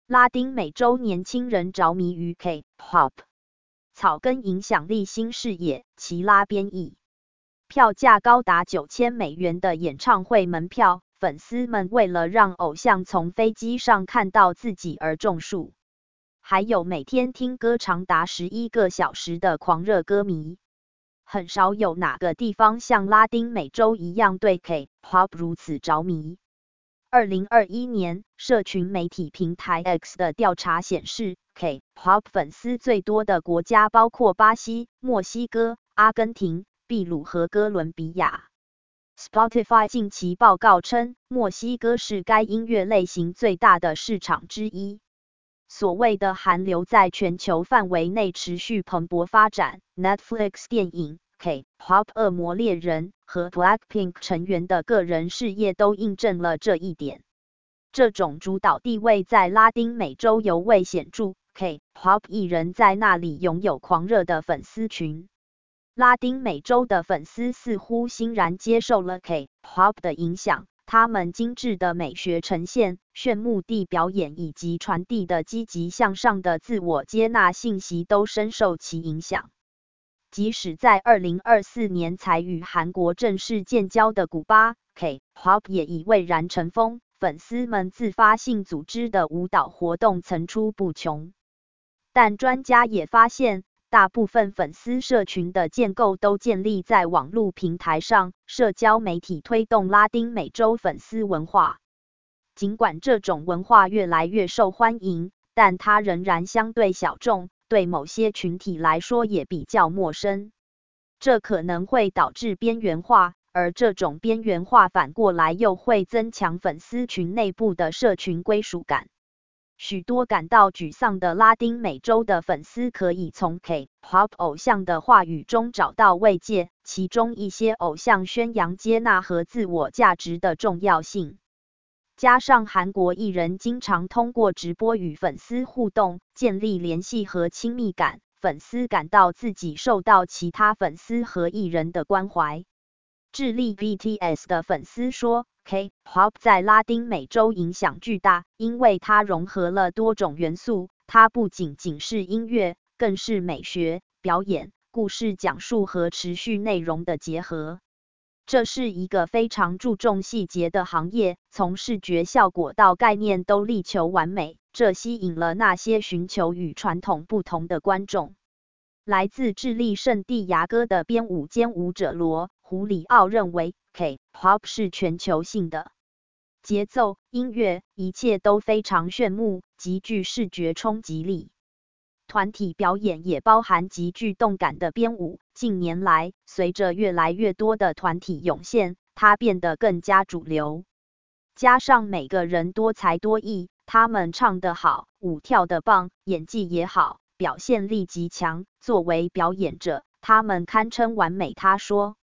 拉丁美洲年轻人着迷于 K-pop， 草根影响力新视野，齐拉编译。票价高达$9000的演唱会门票，粉丝们为了让偶像从飞机上看到自己而种树。还有每天听歌长达11个小时的狂热歌迷。很少有哪个地方像拉丁美洲一样对 K-pop 如此着迷。2021年，社群媒体平台 X 的调查显示 ，K-pop 粉丝最多的国家包括巴西、墨西哥、阿根廷、秘鲁和哥伦比亚。Spotify 近期报告称，墨西哥是该音乐类型最大的市场之一。所谓的韩流在全球范围内持续蓬勃发展。Netflix 电影、K-pop 恶魔猎人和 Blackpink 成员的个人事业都印证了这一点。这种主导地位在拉丁美洲尤为显著 ，K-pop 艺人在那里拥有狂热的粉丝群。拉丁美洲的粉丝似乎欣然接受了 K-pop 的影响。他们精致的美学呈现、炫目的表演以及传递的积极向上的自我接纳信息都深受其影响。即使在2024年才与韩国正式建交的古巴 ，K-pop 也已蔚然成风，粉丝们自发性组织的舞蹈活动层出不穷。但专家也发现，大部分粉丝社群的建构都建立在网络平台上，社交媒体推动拉丁美洲粉丝文化。尽管这种文化越来越受欢迎，但它仍然相对小众，对某些群体来说也比较陌生。这可能会导致边缘化，而这种边缘化反过来又会增强粉丝群内部的社群归属感。许多感到沮丧的拉丁美洲的粉丝可以从 K-pop 偶像的话语中找到慰藉，其中一些偶像宣扬接纳和自我价值的重要性。加上韩国艺人经常通过直播与粉丝互动，建立联系和亲密感，粉丝感到自己受到其他粉丝和艺人的关怀。智利 BTS 的粉丝说， K-pop 在拉丁美洲影响巨大，因为它融合了多种元素，它不仅仅是音乐，更是美学、表演、故事讲述和持续内容的结合。这是一个非常注重细节的行业，从视觉效果到概念都力求完美，这吸引了那些寻求与传统不同的观众。来自智利圣地牙哥的编舞兼舞者罗·胡里奥认为 ，K-pop 是全球性的，节奏、音乐，一切都非常炫目，极具视觉冲击力。团体表演也包含极具动感的编舞。近年来，随着越来越多的团体涌现，它变得更加主流。加上每个人多才多艺，他们唱得好，舞跳得棒，演技也好，表现力极强。作为表演者，他们堪称完美。他说。